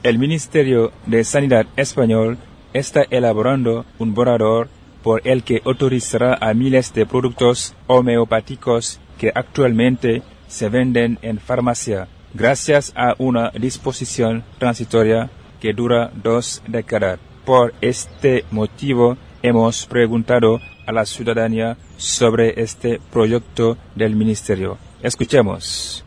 El Ministerio de Sanidad español está elaborando un borrador por el que autorizará a miles de productos homeopáticos que actualmente se venden en farmacia, gracias a una disposición transitoria que dura 2 décadas. Por este motivo, hemos preguntado a la ciudadanía sobre este proyecto del Ministerio. Escuchemos.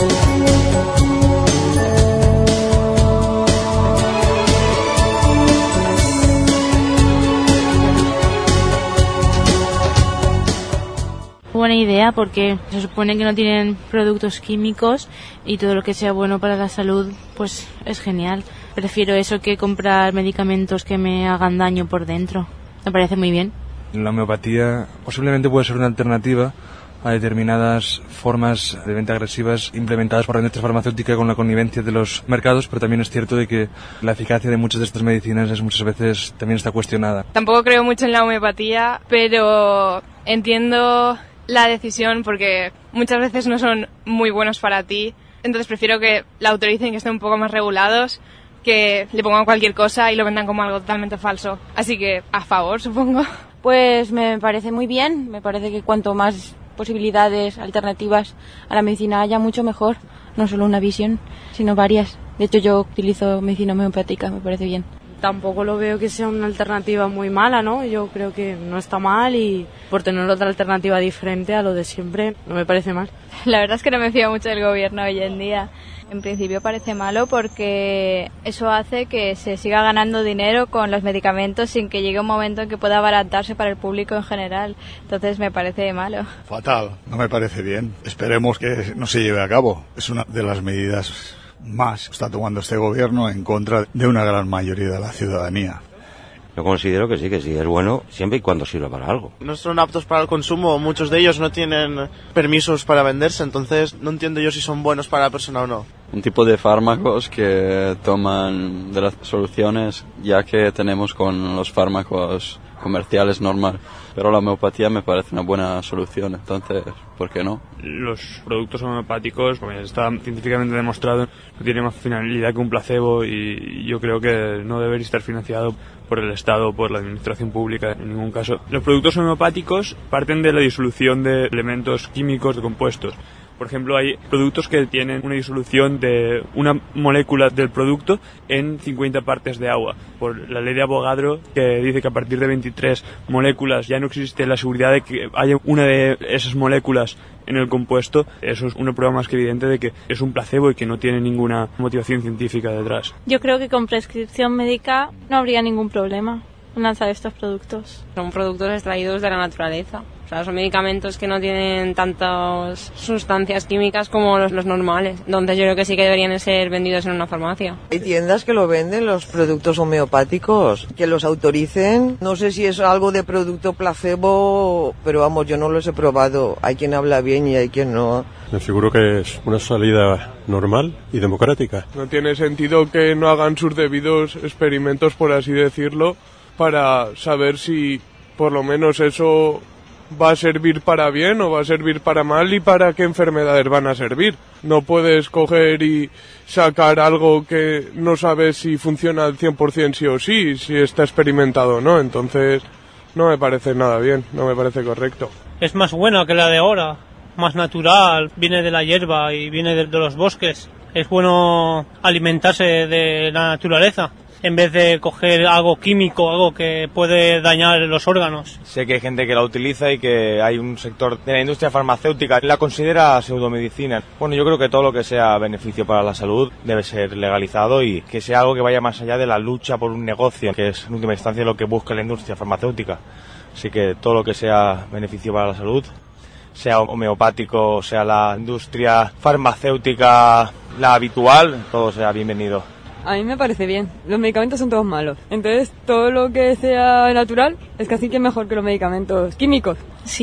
Buena idea, porque se supone que no tienen productos químicos y todo lo que sea bueno para la salud pues es genial. Prefiero eso que comprar medicamentos que me hagan daño por dentro. Me parece muy bien. La homeopatía posiblemente puede ser una alternativa a determinadas formas de venta agresivas implementadas por la industria farmacéutica con la connivencia de los mercados, pero también es cierto de que la eficacia de muchas de estas medicinas muchas veces también está cuestionada. Tampoco creo mucho en la homeopatía, pero entiendo la decisión porque muchas veces no son muy buenos para ti, entonces prefiero que la autoricen, que estén un poco más regulados, que le pongan cualquier cosa y lo vendan como algo totalmente falso. Así que a favor, supongo. Pues me parece muy bien, me parece que cuanto más posibilidades alternativas a la medicina haya, mucho mejor. No solo una visión, sino varias. De hecho, yo utilizo medicina homeopática, me parece bien. Tampoco lo veo que sea una alternativa muy mala, ¿no? Yo creo que no está mal y por tener otra alternativa diferente a lo de siempre no me parece mal. La verdad es que no me fío mucho del gobierno hoy en día. En principio parece malo porque eso hace que se siga ganando dinero con los medicamentos sin que llegue un momento en que pueda abaratarse para el público en general. Entonces me parece malo. Fatal, no me parece bien. Esperemos que no se lleve a cabo. Es una de las medidas más que está tomando este gobierno en contra de una gran mayoría de la ciudadanía. Yo considero que sí es bueno siempre y cuando sirva para algo. No son aptos para el consumo, muchos de ellos no tienen permisos para venderse, entonces no entiendo yo si son buenos para la persona o no. Un tipo de fármacos que toman de las soluciones ya que tenemos con los fármacos comerciales normal, pero la homeopatía me parece una buena solución, entonces, ¿por qué no? Los productos homeopáticos, como está científicamente demostrado, no tienen más finalidad que un placebo y yo creo que no debería estar financiado por el Estado o por la administración pública en ningún caso. Los productos homeopáticos parten de la disolución de elementos químicos, de compuestos. Por ejemplo, hay productos que tienen una disolución de una molécula del producto en 50 partes de agua. Por la ley de Avogadro, que dice que a partir de 23 moléculas ya no existe la seguridad de que haya una de esas moléculas en el compuesto. Eso es una prueba más que evidente de que es un placebo y que no tiene ninguna motivación científica detrás. Yo creo que con prescripción médica no habría ningún problema en lanzar estos productos. Son productos extraídos de la naturaleza. O sea, son medicamentos que no tienen tantas sustancias químicas como los normales. Entonces yo creo que sí que deberían ser vendidos en una farmacia. Hay tiendas que lo venden, los productos homeopáticos, que los autoricen. No sé si es algo de producto placebo, pero vamos, yo no los he probado. Hay quien habla bien y hay quien no. Me figuro que es una salida normal y democrática. No tiene sentido que no hagan sus debidos experimentos, por así decirlo, para saber si por lo menos eso va a servir para bien o va a servir para mal y para qué enfermedades van a servir. No puedes coger y sacar algo que no sabes si funciona al 100% sí o sí, si está experimentado o no. Entonces no me parece nada bien, no me parece correcto. Es más buena que la de ahora, más natural, viene de la hierba y viene de los bosques. Es bueno alimentarse de la naturaleza, en vez de coger algo químico, algo que puede dañar los órganos. Sé que hay gente que la utiliza y que hay un sector de la industria farmacéutica que la considera pseudomedicina. Bueno, yo creo que todo lo que sea beneficio para la salud debe ser legalizado y que sea algo que vaya más allá de la lucha por un negocio, que es en última instancia lo que busca la industria farmacéutica. Así que todo lo que sea beneficio para la salud, sea homeopático, sea la industria farmacéutica, la habitual, todo sea bienvenido. A mí me parece bien. Los medicamentos son todos malos. Entonces, todo lo que sea natural es casi que mejor que los medicamentos químicos.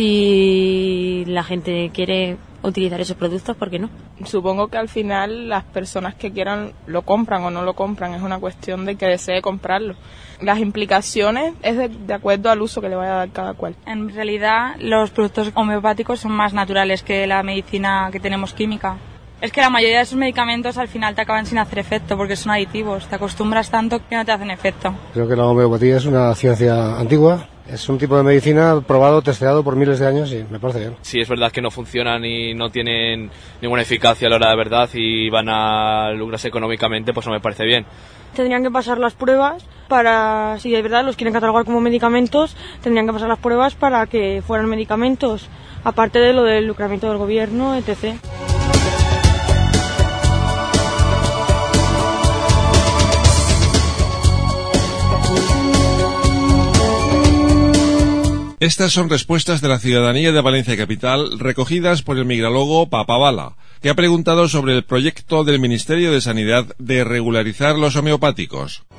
Si la gente quiere utilizar esos productos, ¿por qué no? Supongo que al final las personas que quieran lo compran o no lo compran. Es una cuestión de que desee comprarlo. Las implicaciones es de acuerdo al uso que le vaya a dar cada cual. En realidad, los productos homeopáticos son más naturales que la medicina que tenemos química. es que la mayoría de esos medicamentos al final te acaban sin hacer efecto porque son aditivos, te acostumbras tanto que no te hacen efecto. Creo que la homeopatía es una ciencia antigua, es un tipo de medicina probado, testeado por miles de años y me parece bien. Sí, es verdad que no funcionan y no tienen ninguna eficacia a la hora de verdad y van a lucrarse económicamente, pues no me parece bien. Tendrían que pasar las pruebas para, si de verdad los quieren catalogar como medicamentos, tendrían que pasar las pruebas para que fueran medicamentos, aparte de lo del lucramiento del gobierno, etc. Estas son respuestas de la ciudadanía de Valencia Capital recogidas por el migralogo Papabala, que ha preguntado sobre el proyecto del Ministerio de Sanidad de regularizar los homeopáticos.